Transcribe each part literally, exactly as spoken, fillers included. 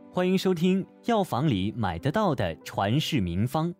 欢迎收听药房里买得到的传世名方。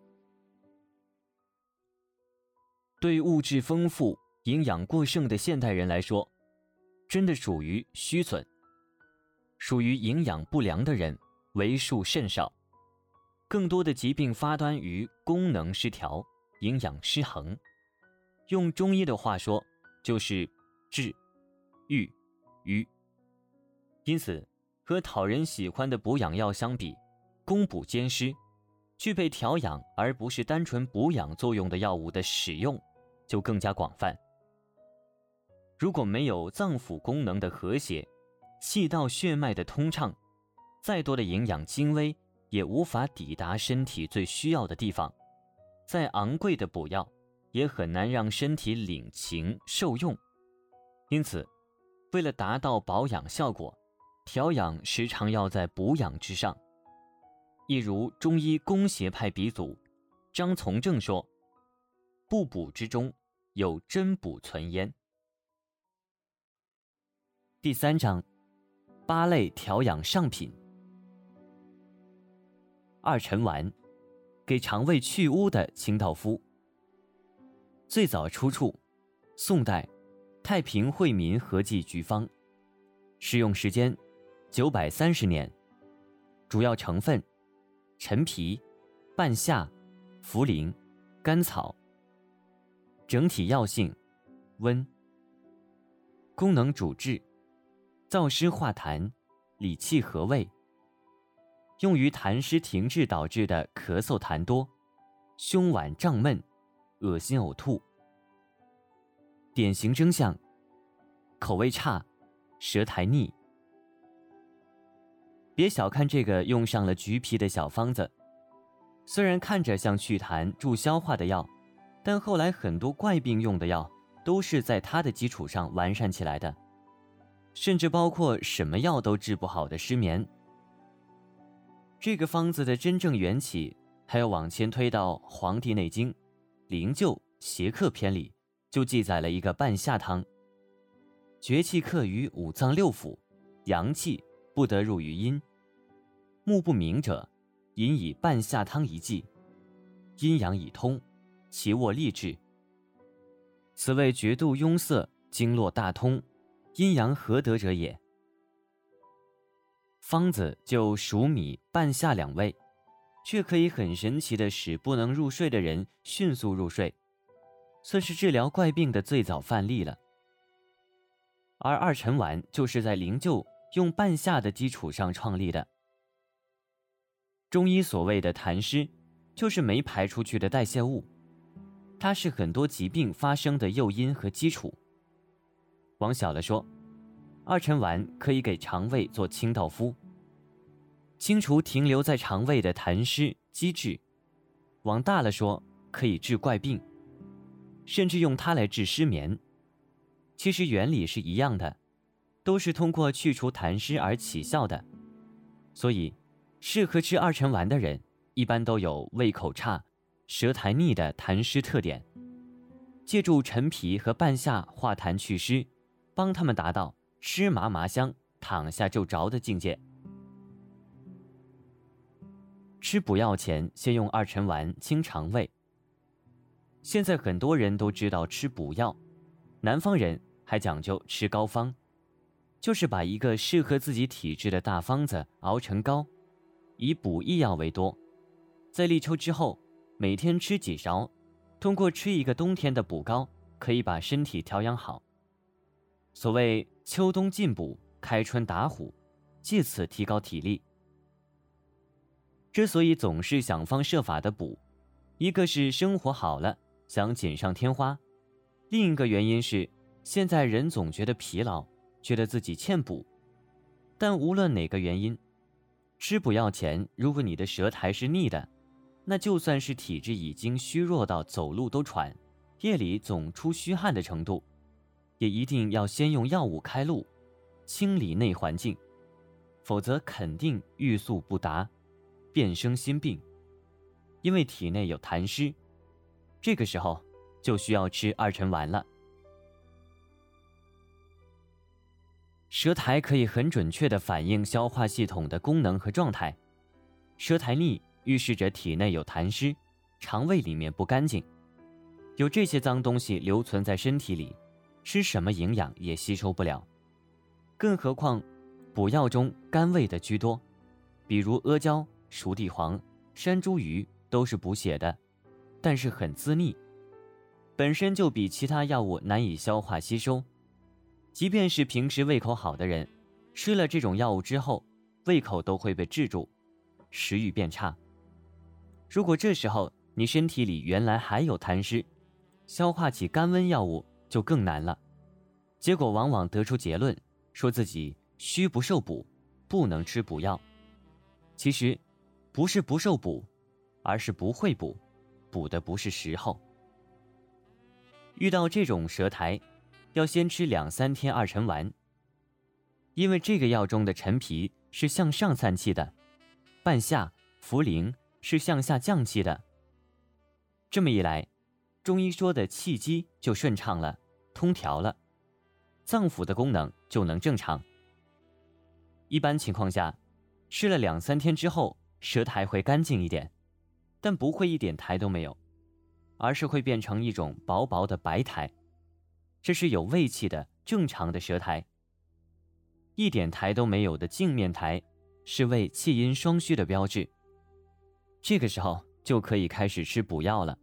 对物质丰富、营养过剩的现代人来说，真的属于虚损。属于营养不良的人为数甚少，更多的疾病发端于功能失调、营养失衡。用中医的话说，就是治、愈、瘀。因此，和讨人喜欢的补养药相比，攻补兼施，具备调养而不是单纯补养作用的药物的使用就更加广泛。如果没有脏腑功能的和谐，气道血脉的通畅，再多的营养精微也无法抵达身体最需要的地方。再昂贵的补药也很难让身体领情受用。因此，为了达到保养效果，调养时常要在补养之上。一如中医公邪派鼻祖张从正说，不补之中有真补存焉。第三章，八类调养上品。二陈丸，给肠胃去污的清道夫。最早出处宋代太平惠民合剂局方，使用时间九百三十年。主要成分陈皮、半夏、茯苓、甘草。整体药性温。功能主治燥湿化痰、理气和胃，用于痰湿停滞导致的咳嗽痰多、胸脘胀闷、恶心呕吐。典型征象口味差、舌苔腻。别小看这个用上了橘皮的小方子，虽然看着像祛痰助消化的药，但后来很多怪病用的药都是在它的基础上完善起来的，甚至包括什么药都治不好的失眠。这个方子的真正缘起还要往前推到《黄帝内经·灵柩邪客篇》里，就记载了一个半夏汤。厥气克于五脏六腑，阳气不得入于阴，目不明者，饮以半夏汤一剂，阴阳已通，其卧立志。此谓绝度壅塞，经络大通，阴阳合得者也。方子就黍米、半夏两味，却可以很神奇地使不能入睡的人迅速入睡，算是治疗怪病的最早范例了。而二陈丸就是在灵柩用半夏的基础上创立的。中医所谓的痰湿，就是没排出去的代谢物，它是很多疾病发生的诱因和基础。往小了说，二陈丸可以给肠胃做清道夫，清除停留在肠胃的痰湿积滞；往大了说，可以治怪病，甚至用它来治失眠。其实原理是一样的，都是通过去除痰湿而起效的。所以适合吃二陈丸的人一般都有胃口差、舌苔腻的痰湿特点，借助陈皮和半夏化痰祛湿，帮他们达到吃麻麻香、躺下就着的境界。吃补药前先用二陈丸清肠胃。现在很多人都知道吃补药，南方人还讲究吃膏方，就是把一个适合自己体质的大方子熬成膏，以补益药为多，在立秋之后每天吃几勺，通过吃一个冬天的补膏，可以把身体调养好。所谓秋冬进补，开春打虎，借此提高体力。之所以总是想方设法的补，一个是生活好了想锦上添花，另一个原因是现在人总觉得疲劳，觉得自己欠补。但无论哪个原因，吃补药前如果你的舌苔是腻的，那就算是体质已经虚弱到走路都喘，夜里总出虚汗的程度，也一定要先用药物开路，清理内环境，否则肯定欲速不达，变生心病。因为体内有痰湿，这个时候就需要吃二陈丸了。 舌苔可以很准确地反映消化系统的功能和状态。舌苔腻预示着体内有痰湿，肠胃里面不干净，有这些脏东西留存在身体里，吃什么营养也吸收不了。更何况补药中甘味的居多，比如阿胶、熟地黄、山茱萸都是补血的，但是很滋腻，本身就比其他药物难以消化吸收。即便是平时胃口好的人，吃了这种药物之后，胃口都会被滞住，食欲变差。如果这时候你身体里原来还有痰湿，消化起甘温药物就更难了，结果往往得出结论，说自己虚不受补，不能吃补药。其实不是不受补，而是不会补，补的不是时候。遇到这种舌苔，要先吃两三天二陈丸，因为这个药中的陈皮是向上散气的，半夏、茯苓是向下降气的。这么一来，中医说的气机就顺畅了，通调了，脏腑的功能就能正常。一般情况下，吃了两三天之后，舌苔会干净一点，但不会一点苔都没有，而是会变成一种薄薄的白苔，这是有胃气的正常的舌苔。一点苔都没有的镜面苔，是胃气阴双虚的标志。这个时候就可以开始吃补药了。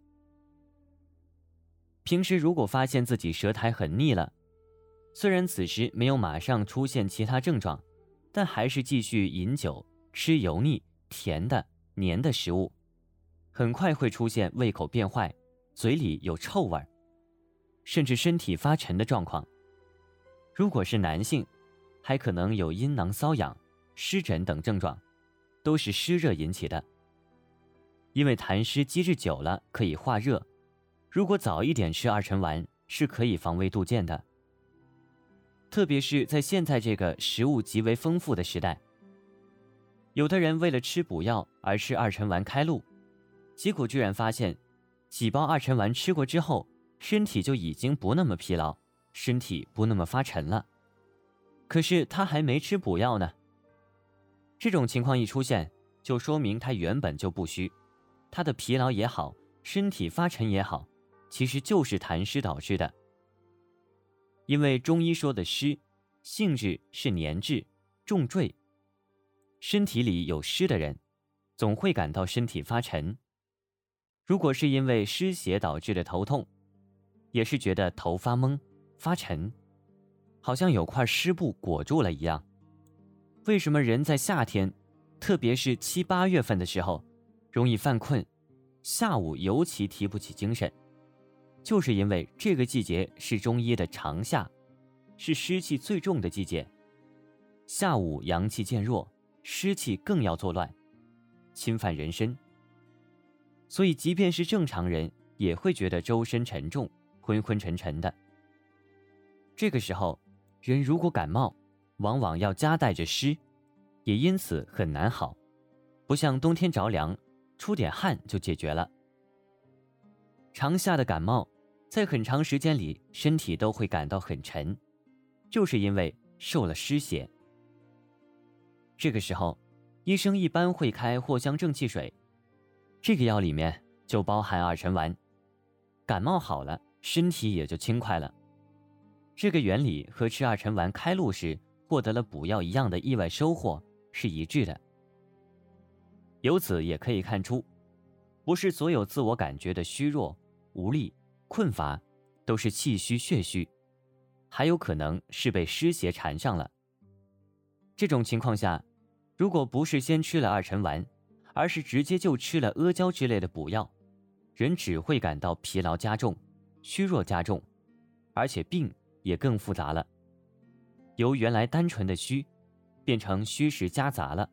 平时如果发现自己舌苔很腻了，虽然此时没有马上出现其他症状，但还是继续饮酒、吃油腻、甜的、黏的食物，很快会出现胃口变坏，嘴里有臭味，甚至身体发沉的状况。如果是男性，还可能有阴囊瘙痒、湿疹等症状，都是湿热引起的。因为痰湿积滞久了可以化热，如果早一点吃二陈丸，是可以防微杜渐的。特别是在现在这个食物极为丰富的时代，有的人为了吃补药而吃二陈丸开路，结果居然发现几包二陈丸吃过之后，身体就已经不那么疲劳，身体不那么发沉了。可是他还没吃补药呢。这种情况一出现，就说明他原本就不虚，他的疲劳也好，身体发沉也好，其实就是痰湿导致的。因为中医说的湿，性质是黏滞、重坠，身体里有湿的人，总会感到身体发沉。如果是因为湿邪导致的头痛，也是觉得头发懵、发沉，好像有块湿布裹住了一样。为什么人在夏天，特别是七八月份的时候，容易犯困，下午尤其提不起精神？就是因为这个季节是中医的长夏，是湿气最重的季节。下午阳气渐弱，湿气更要作乱，侵犯人身。所以即便是正常人，也会觉得周身沉重，昏昏沉沉的。这个时候，人如果感冒，往往要夹带着湿，也因此很难好，不像冬天着凉，出点汗就解决了。长夏的感冒，在很长时间里，身体都会感到很沉，就是因为受了湿邪。这个时候，医生一般会开藿香正气水，这个药里面就包含二陈丸，感冒好了，身体也就轻快了。这个原理和吃二陈丸开路时获得了补药一样的意外收获是一致的。由此也可以看出，不是所有自我感觉的虚弱、无力、困乏都是气虚血虚，还有可能是被湿邪缠上了。这种情况下，如果不是先吃了二陈丸，而是直接就吃了阿胶之类的补药，人只会感到疲劳加重、虚弱加重，而且病也更复杂了，由原来单纯的虚变成虚实夹杂了。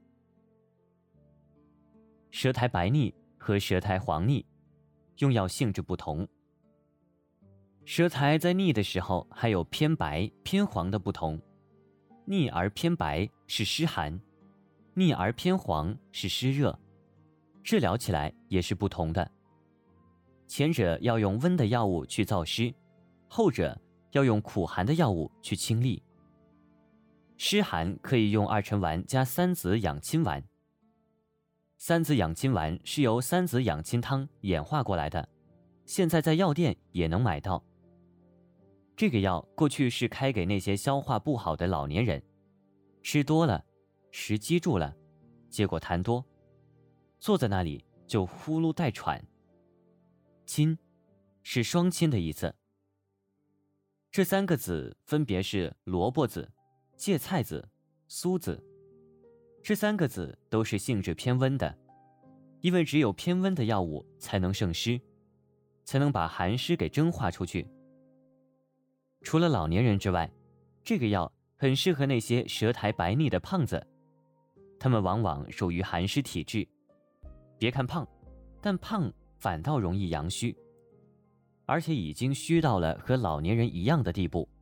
舌苔白腻和舌苔黄腻用药性质不同，舌苔在腻的时候还有偏白偏黄的不同，腻而偏白是湿寒，腻而偏黄是湿热，治疗起来也是不同的。前者要用温的药物去燥湿，后者要用苦寒的药物去清利。 湿寒可以用二陈丸加三子养亲丸。三子养亲丸是由三子养亲汤演化过来的，现在在药店也能买到。这个药过去是开给那些消化不好的老年人，吃多了，食积住了，结果痰多，坐在那里就呼噜带喘。亲是双亲的意思。这三个子分别是萝卜子、芥菜子、苏子。这三个子都是性质偏温的，因为只有偏温的药物才能胜湿，才能把寒湿给蒸化出去。除了老年人之外，这个药很适合那些舌苔白腻的胖子，他们往往属于寒湿体质。别看胖，但胖反倒容易阳虚，而且已经虚到了和老年人一样的地步。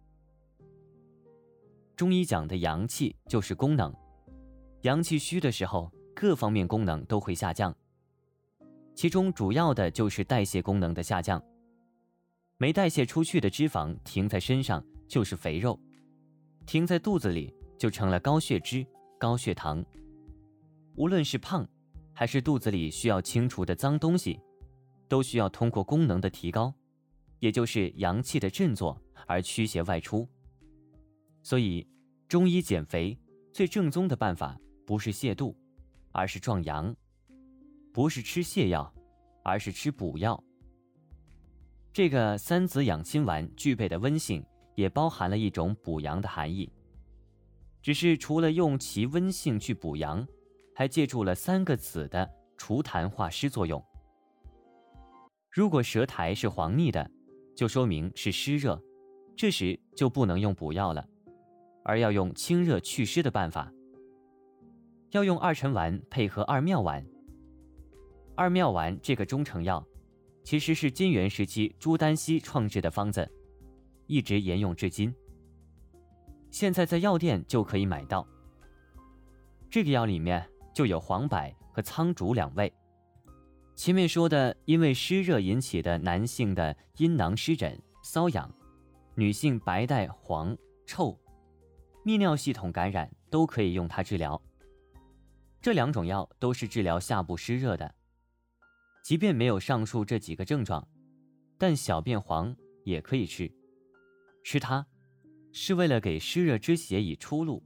中医讲的阳气就是功能，阳气虚的时候，各方面功能都会下降，其中主要的就是代谢功能的下降。没代谢出去的脂肪停在身上就是肥肉，停在肚子里就成了高血脂、高血糖。无论是胖还是肚子里需要清除的脏东西，都需要通过功能的提高，也就是阳气的振作而驱邪外出。所以中医减肥最正宗的办法不是泻肚，而是壮阳，不是吃泻药，而是吃补药。这个三子养亲丸具备的温性也包含了一种补阳的含义，只是除了用其温性去补阳，还借助了三个子的除痰化湿作用。如果舌苔是黄腻的，就说明是湿热，这时就不能用补药了，而要用清热祛湿的办法。要用二陈丸配合二妙丸。二妙丸这个中成药其实是金元时期朱丹溪创制的方子，一直沿用至今，现在在药店就可以买到。这个药里面就有黄柏和苍术两味。前面说的因为湿热引起的男性的阴囊湿疹、瘙痒，女性白带、黄、臭、泌尿系统感染都可以用它治疗。这两种药都是治疗下部湿热的，即便没有上述这几个症状，但小便黄也可以吃。吃它是为了给湿热之邪以出路。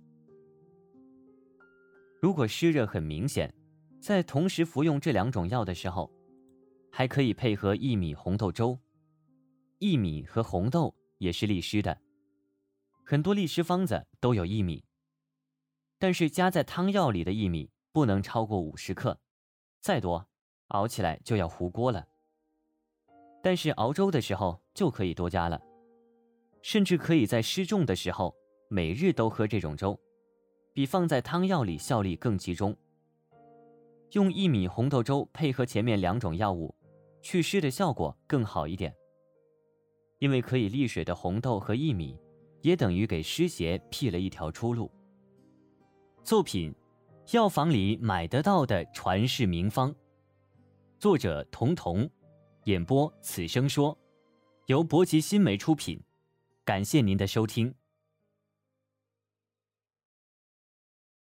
如果湿热很明显，在同时服用这两种药的时候，还可以配合薏米红豆粥。薏米和红豆也是利湿的，很多利湿方子都有薏米，但是加在汤药里的薏米不能超过五十克，再多熬起来就要糊锅了。但是熬粥的时候就可以多加了，甚至可以在湿重的时候每日都喝这种粥，比放在汤药里效力更集中。用薏米红豆粥配合前面两种药物，祛湿的效果更好一点。因为可以利水的红豆和薏米，也等于给湿邪辟了一条出路。作品：药房里买得到的传世名方，作者童童，演播此生说，由博奇新媒出品。感谢您的收听。